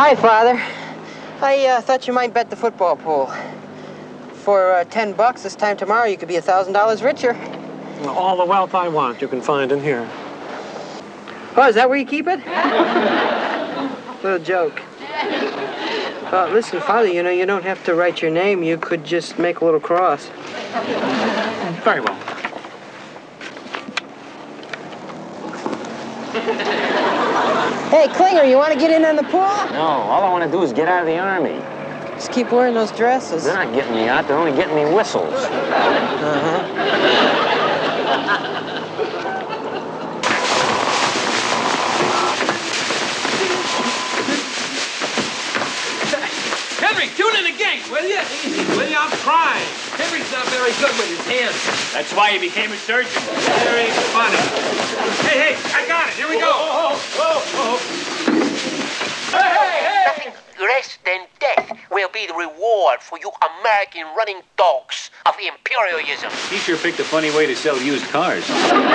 Hi, Father. I thought you might bet the football pool. For $10 this time tomorrow, you could be $1,000 richer. All the wealth I want you can find in here. Oh, is that where you keep it? Little joke. Listen, Father, you know, you don't have to write your name. You could just make a little cross. Very well. Hey, Klinger, you want to get in on the pool? No, all I want to do is get out of the Army. Just keep wearing those dresses. They're not getting me out, they're only getting me whistles. Henry, tune in the gate, will you? Easy, will you? I'm trying. Henry's not very good with his hands. That's why he became a surgeon. Very funny. Hey, I got it. Here we go. Hey! Nothing less than death will be the reward for you American running dogs of imperialism. He sure picked a funny way to sell used cars.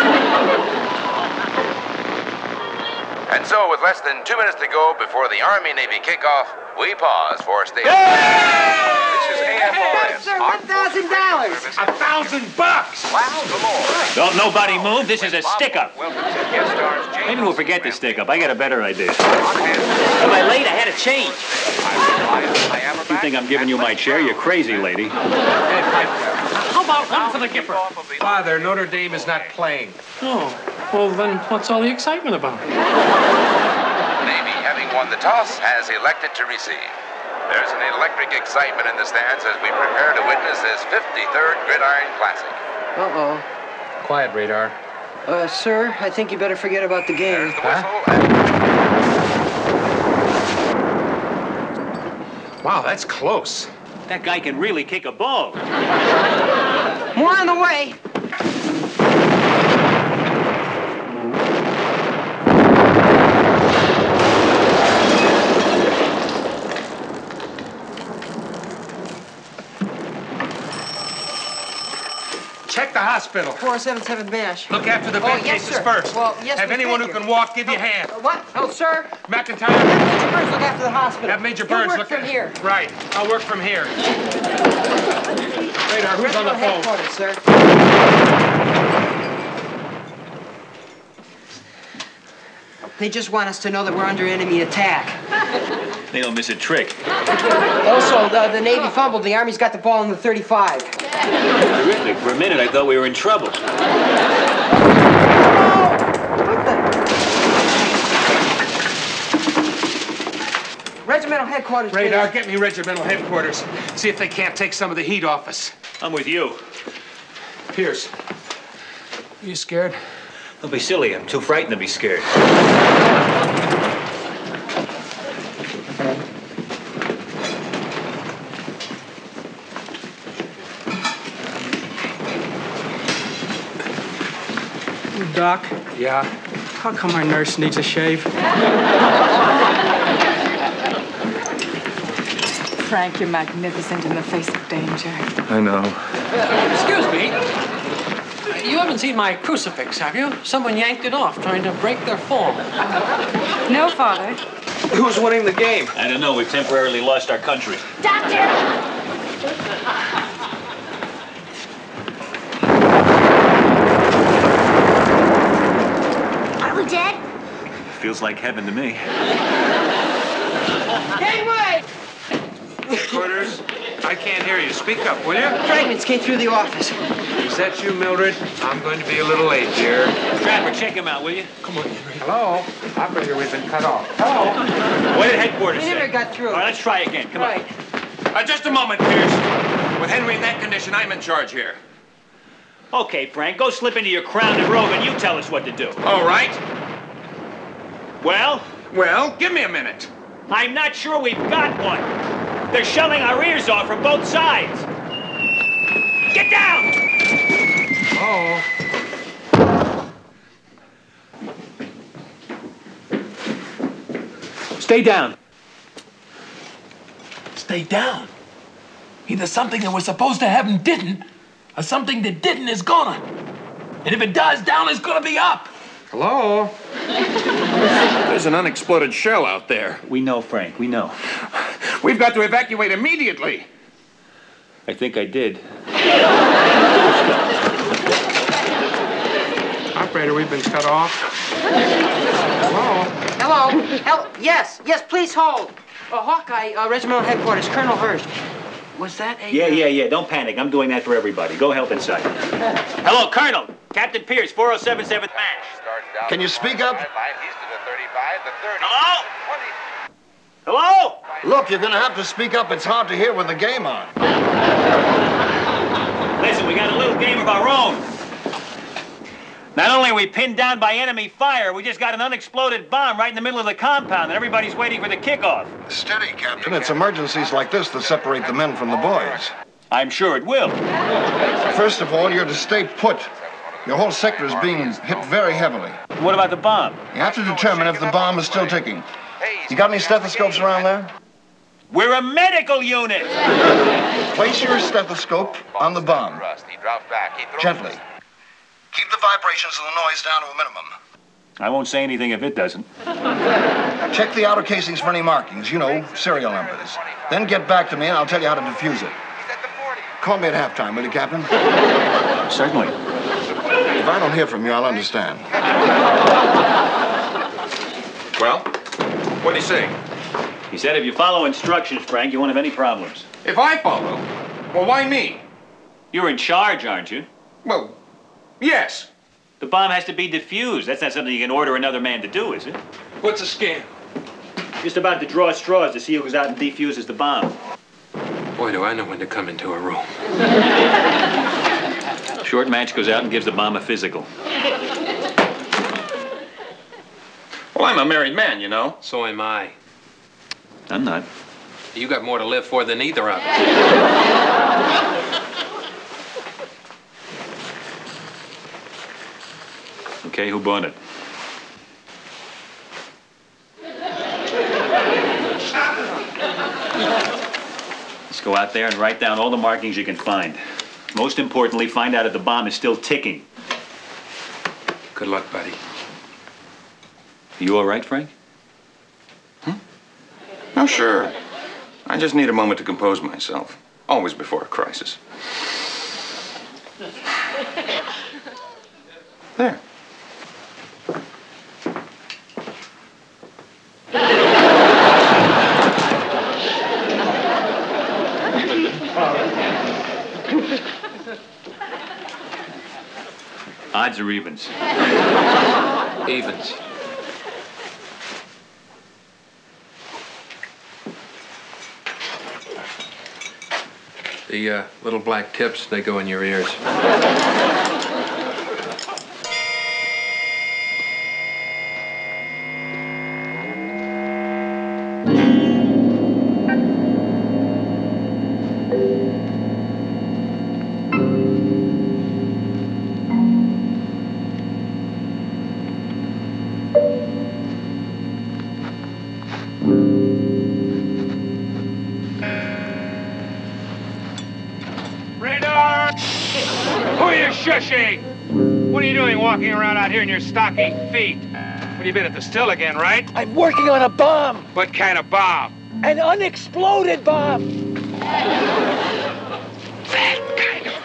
And so, with less than 2 minutes to go before the Army-Navy kickoff, we pause for station. This is AFRS. Sir, $1,000. $1,000. Wow, galore. Don't nobody move. This is a stick-up. Welcome to guest stars James. Maybe we'll forget the stick-up. I got a better idea. Am I late? I had a change. You think I'm giving you my share? You're crazy, lady. How about one for the Gipper? Father, Notre Dame is not playing. Oh, well then what's all the excitement about? Navy, having won the toss, has elected to receive. There's an electric excitement in the stands as we prepare to witness this 53rd Gridiron Classic. Uh-oh. Quiet, Radar. Sir, I think you better forget about the game. There's the whistle and... Wow, that's close. That guy can really kick a ball. More on the way. Check the hospital. 477 MASH. Look after the bed yes, cases sir. first. Well, yes, Have we anyone who figured. can walk give you a hand. What? Oh, sir. McIntyre. Have Major Burns look after the hospital. Have Major He'll Burns work look from here. Right. I'll work from here. Radar, who's on the phone? Headquarters, sir. They just want us to know that we're under enemy attack. They don't miss a trick. Also, the Navy fumbled. The Army's got the ball in the 35. Terrific. For a minute, I thought we were in trouble. Regimental headquarters. Radar, please. get me regimental headquarters. See if they can't take some of the heat off us. I'm with you. Pierce, are you scared? Don't be silly. I'm too frightened to be scared. Doc, Yeah. how come our nurse needs a shave? Frank, you're magnificent in the face of danger. I know. Excuse me. You haven't seen my crucifix, have you? Someone yanked it off trying to break their fall. No, Father. Who's winning the game? I don't know. We've temporarily lost our country. Are we dead? Feels like heaven to me. Gangway! Headquarters, I can't hear you. Speak up, will you? Fragments came through the office. Is that you, Mildred? I'm going to be a little late, dear. Trapper, check him out, will you? Come on, Henry. Hello? Operator, we've been cut off. Hello? What did headquarters We say? never got through. All right, let's try again. Come Right. on. Just a moment, Pierce. With Henry in that condition, I'm in charge here. Okay, Frank, go slip into your crown and robe and you tell us what to do. All right. Well, Well, give me a minute. I'm not sure we've got one. They're shelling our ears off from both sides. Get down! Oh. Stay down. Stay down. Either something that was supposed to happen didn't, or something that didn't is gonna. And if it does, down is gonna be up. Hello? There's an unexploded shell out there. We know, Frank, we know. We've got to evacuate immediately. I think I did. Operator, we've been cut off. Hello? Hello? Yes, please hold. Hawkeye, Regimental Headquarters, Colonel Hurst. Was that a... Yeah. Don't panic. I'm doing that for everybody. Go help inside. Hello, Colonel. Captain Pierce, 4077th Match. Can you speak up? Hello? Hello? Look, you're going to have to speak up. It's hard to hear with the game on. Listen, we got a little game of our own. Not only are we pinned down by enemy fire, we just got an unexploded bomb right in the middle of the compound, and everybody's waiting for the kickoff. Steady, Captain. It's emergencies like this that separate the men from the boys. I'm sure it will. First of all, you're to stay put. Your whole sector is being hit very heavily. What about the bomb? You have to determine if the bomb is still ticking. You got any stethoscopes around there? We're a medical unit! Place your stethoscope on the bomb. Gently. Keep the vibrations of the noise down to a minimum. I won't say anything if it doesn't. Check the outer casings for any markings, serial numbers. Then get back to me and I'll tell you how to defuse it. Call me at halftime, will you, Captain? Certainly. If I don't hear from you, I'll understand. Well, what did he say? He said if you follow instructions, Frank, you won't have any problems. If I follow? Well, why me? You're in charge, aren't you? Well, yes. The bomb has to be defused. That's not something you can order another man to do, is it? What's a scam? Just about to draw straws to see who goes out and defuses the bomb. Boy, do I know when to come into a room. Short match goes out and gives the bomb a physical. Well, I'm a married man, So am I. I'm not. You got more to live for than either of us. Okay, who bought it? Let's go out there and write down all the markings you can find. Most importantly, find out if the bomb is still ticking. Good luck, buddy. You all right, Frank? Oh, sure. I just need a moment to compose myself. Always before a crisis. There. Odds or evens? Evens. The little black tips, they go in your ears. What are you doing walking around out here in your stocking feet? Well, you've been at the still again, right? I'm working on a bomb. What kind of bomb? An unexploded bomb. That kind of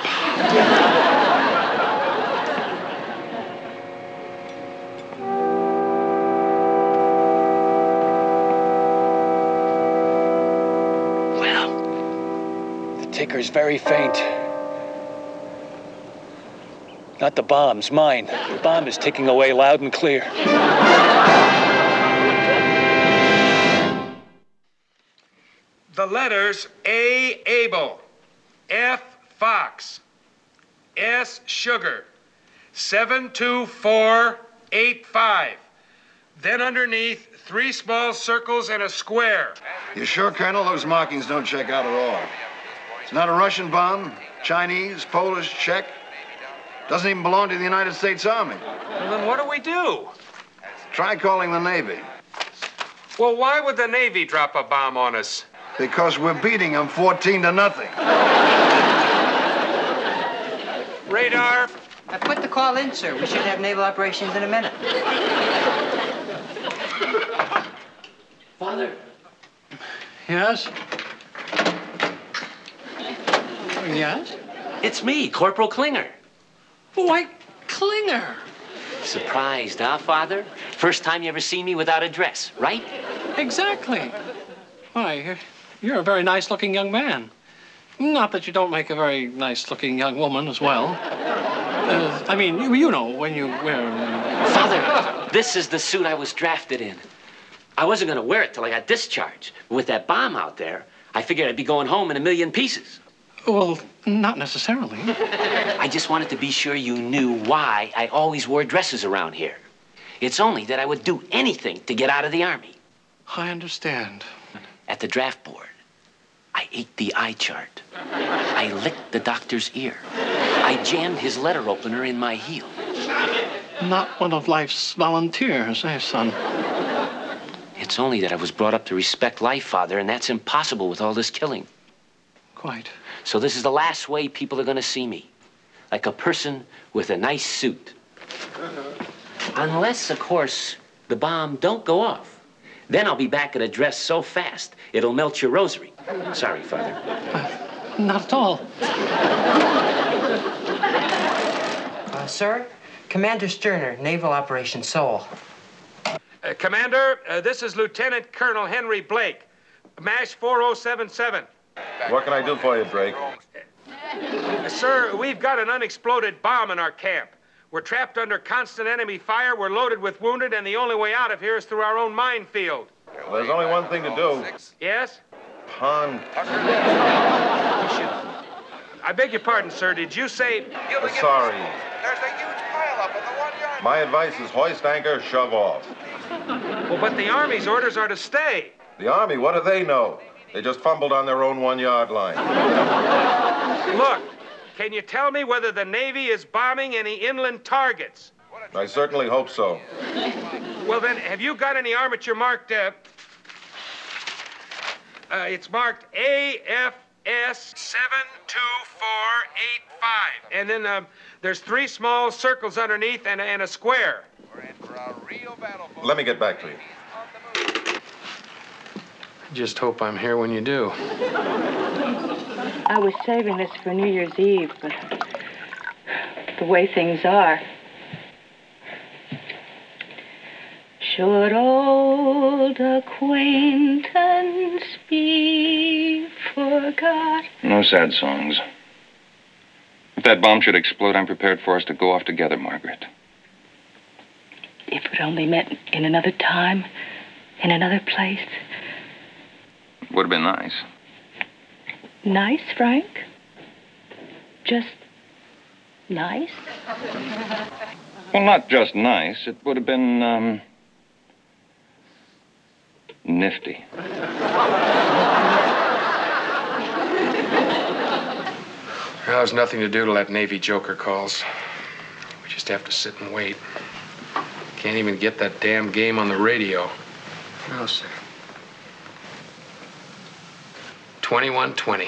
bomb. Well, the ticker's very faint. Not the bomb's, mine. The bomb is ticking away loud and clear. The letters A, Abel, F, Fox, S, Sugar, 72485. Then underneath, 3 small circles and a square. You sure, Colonel? Those markings don't check out at all. It's not a Russian bomb, Chinese, Polish, Czech. Doesn't even belong to the United States Army. Well, then what do we do? Try calling the Navy. Well, why would the Navy drop a bomb on us? Because we're beating them 14-0. Radar? Put the call in, sir. We should have naval operations in a minute. Father? Yes? Yes? It's me, Corporal Klinger. Why, Klinger. Surprised, huh, Father? First time you ever seen me without a dress, right? Exactly. Why, you're a very nice-looking young man. Not that you don't make a very nice-looking young woman as well. I mean, you know, when you wear... Father, this is the suit I was drafted in. I wasn't going to wear it till I got discharged. But with that bomb out there, I figured I'd be going home in a million pieces. Well, not necessarily. I just wanted to be sure you knew why I always wore dresses around here. It's only that I would do anything to get out of the Army. I understand. At the draft board, I ate the eye chart. I licked the doctor's ear. I jammed his letter opener in my heel. Not one of life's volunteers, eh, son? It's only that I was brought up to respect life, Father, and that's impossible with all this killing. Quite. So this is the last way people are going to see me. Like a person with a nice suit. Unless, of course, the bomb don't go off. Then I'll be back in a dress so fast, it'll melt your rosary. Sorry, Father. Not at all. Sir, Commander Sterner, Naval Operation Seoul. Commander, this is Lieutenant Colonel Henry Blake, MASH 4077. What can I do for you, Drake? Sir, we've got an unexploded bomb in our camp. We're trapped under constant enemy fire, we're loaded with wounded, and the only way out of here is through our own minefield. Well, there's only one thing to do. Yes? Pond. I beg your pardon, sir. Did you say... Sorry. There's a huge pileup in the 1 yard. My advice is hoist anchor, shove off. Well, but the Army's orders are to stay. The Army, what do they know? They just fumbled on their own 1 yard line. Look, can you tell me whether the Navy is bombing any inland targets? I certainly hope so. Well, then, have you got any armature marked, it's marked AFS 72485. And then there's 3 small circles underneath and a square. Let me get back to you. Just hope I'm here when you do. I was saving this for New Year's Eve, but the way things are. Should old acquaintance be forgot? No sad songs. If that bomb should explode, I'm prepared for us to go off together, Margaret. If it only meant in another time, in another place. Would have been nice. Nice, Frank? Just nice? Well, not just nice. It would have been, nifty. Well, there's nothing to do till that Navy joker calls. We just have to sit and wait. Can't even get that damn game on the radio. No, sir. 21-20.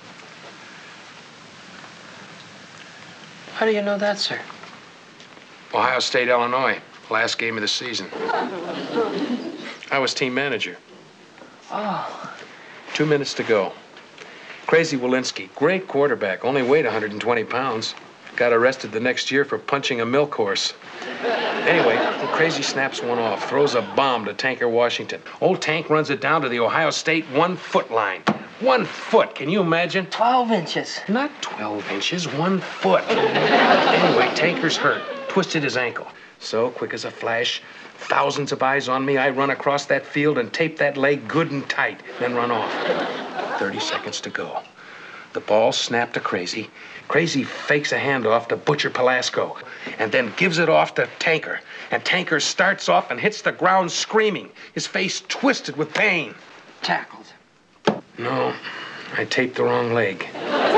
How do you know that, sir? Ohio State, Illinois. Last game of the season. I was team manager. Oh. 2 minutes to go. Crazy Walensky, great quarterback, only weighed 120 pounds. Got arrested the next year for punching a milk horse. Anyway, Crazy snaps one off, throws a bomb to Tanker Washington. Old Tank runs it down to the Ohio State 1 foot line. 1 foot, can you imagine? 12 inches. Not 12 inches, 1 foot. Anyway, Tanker's hurt, twisted his ankle. So, quick as a flash, thousands of eyes on me, I run across that field and tape that leg good and tight, then run off. 30 seconds to go. The ball snapped to Crazy. Crazy fakes a handoff to Butcher Pelasco and then gives it off to Tanker. And Tanker starts off and hits the ground screaming, his face twisted with pain. Tackled. No, I taped the wrong leg.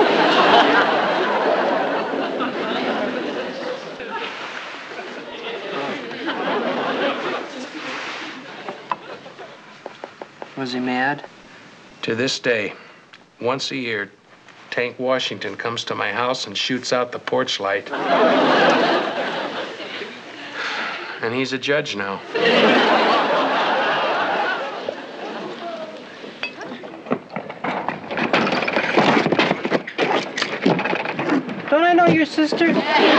Was he mad? To this day, once a year, Tank Washington comes to my house and shoots out the porch light. And he's a judge now. Don't I know your sister?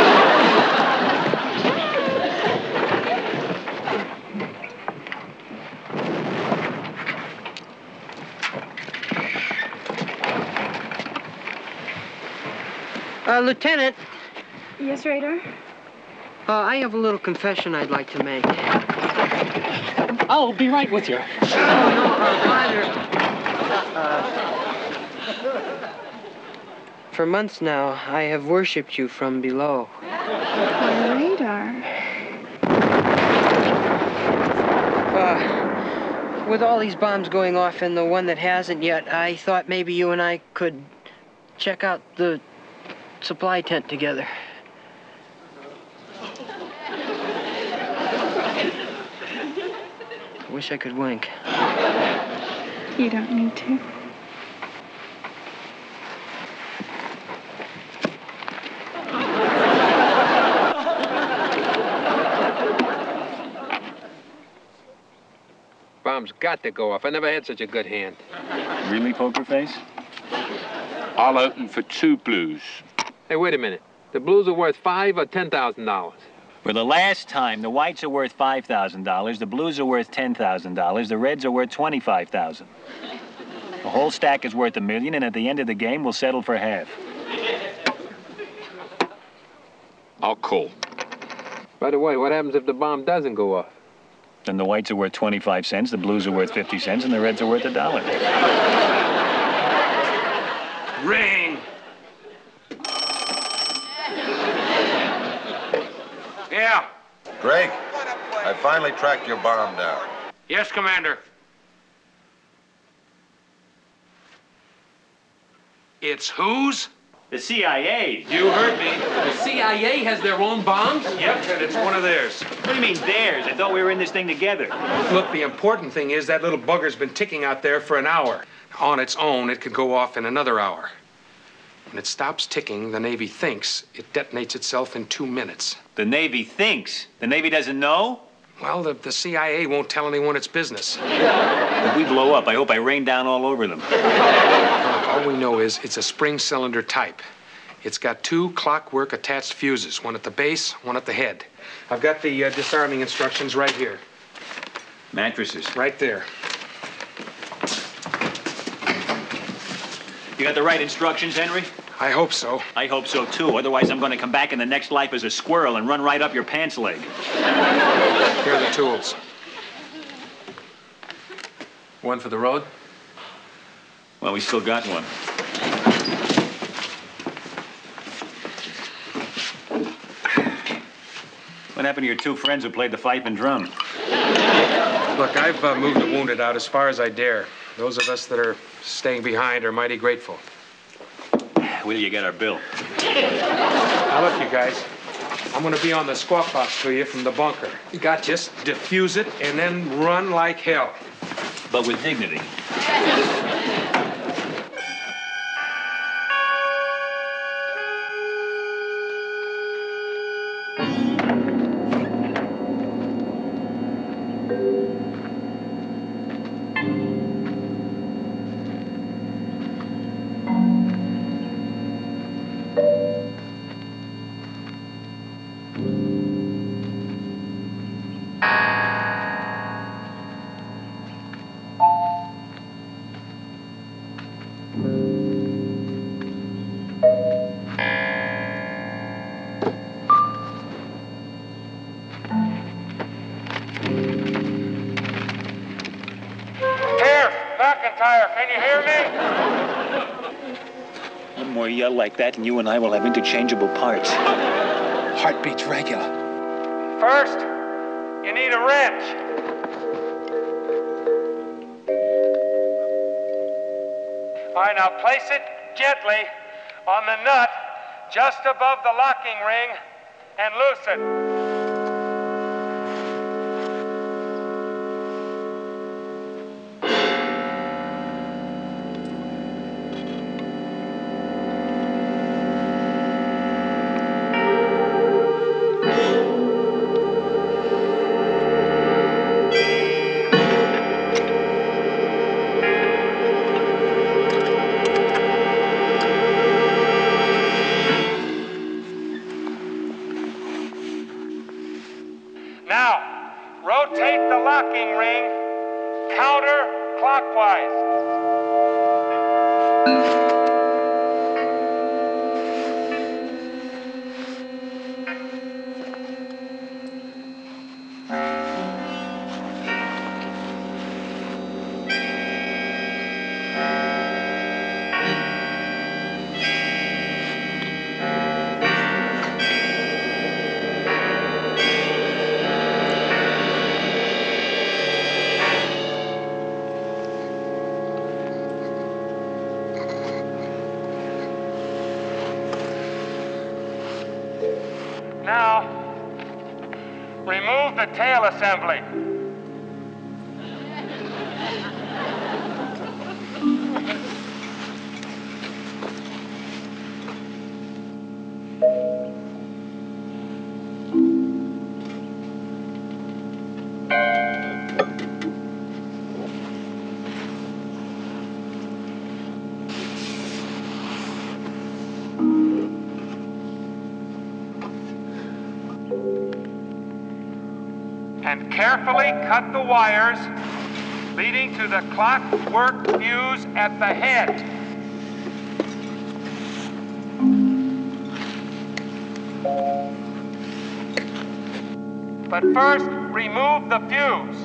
Lieutenant. Yes, Radar? I have a little confession I'd like to make. I'll be right with you. For months now, I have worshipped you from below. Radar. With all these bombs going off and the one that hasn't yet, I thought maybe you and I could check out the supply tent together. I wish I could wink. You don't need to. Bomb's got to go off. I never had such a good hand. Really, Poker Face? I'll open for 2 blues. Hey, wait a minute. The blues are worth $5,000 or $10,000? For the last time, the whites are worth $5,000, the blues are worth $10,000, the reds are worth $25,000. The whole stack is worth $1 million, and at the end of the game, we'll settle for half. I'll call. By the way, what happens if the bomb doesn't go off? Then the whites are worth 25 cents, the blues are worth 50 cents, and the reds are worth $1. Ring! Yeah. Greg, I finally tracked your bomb down. Yes, Commander. It's whose? The CIA. You heard me. The CIA has their own bombs? Yep. And it's one of theirs. What do you mean theirs? I thought we were in this thing together. Look, the important thing is that little bugger's been ticking out there for an hour. On its own, it could go off in another hour. When it stops ticking, the Navy thinks it detonates itself in 2 minutes. The Navy thinks. The Navy doesn't know? Well, the CIA won't tell anyone its business. If we blow up, I hope I rain down all over them. All we know is it's a spring cylinder type. It's got 2 clockwork attached fuses, one at the base, one at the head. I've got the disarming instructions right here. Mattresses. Right there. You got the right instructions, Henry? I hope so. I hope so, too. Otherwise, I'm going to come back in the next life as a squirrel and run right up your pants leg. Here are the tools. One for the road? Well, we still got one. What happened to your 2 friends who played the fife and drum? Look, I've moved the wounded out as far as I dare. Those of us that are staying behind are mighty grateful. Wait till you get our bill. Now, look, you guys. I'm going to be on the squawk box for you from the bunker. You got just defuse it and then run like hell. But with dignity. Can you hear me? One more yell like that, and you and I will have interchangeable parts. Heartbeat's regular. First, you need a wrench. All right, now place it gently on the nut just above the locking ring and loosen. marking ring counterclockwise. Now, remove the tail assembly. And carefully cut the wires leading to the clockwork fuse at the head. But first, remove the fuse.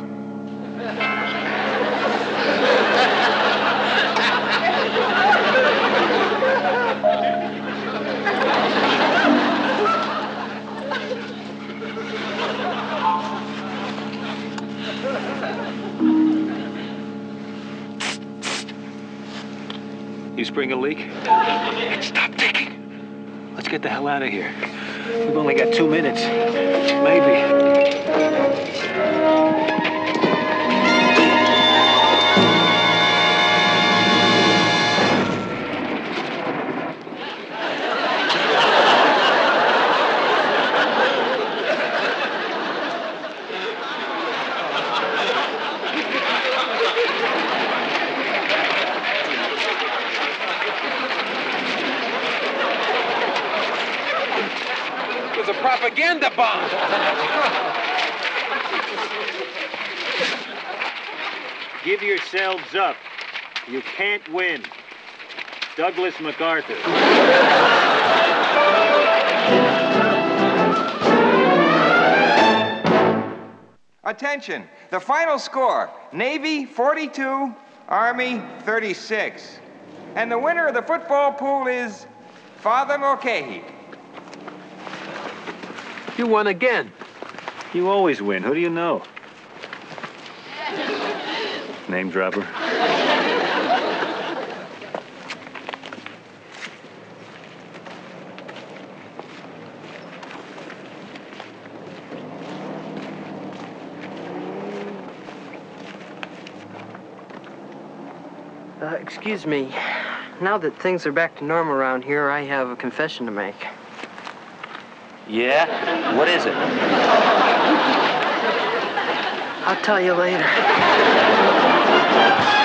You spring a leak? Stop ticking. Let's get the hell out of here. We've only got 2 minutes. Maybe. It was a propaganda bomb. Give yourselves up. You can't win. Douglas MacArthur. Attention, the final score, Navy 42, Army 36. And the winner of the football pool is Father Mulcahy. You won again. You always win. Who do you know? Name dropper. Excuse me. Now that things are back to normal around here, I have a confession to make. Yeah? What is it? I'll tell you later.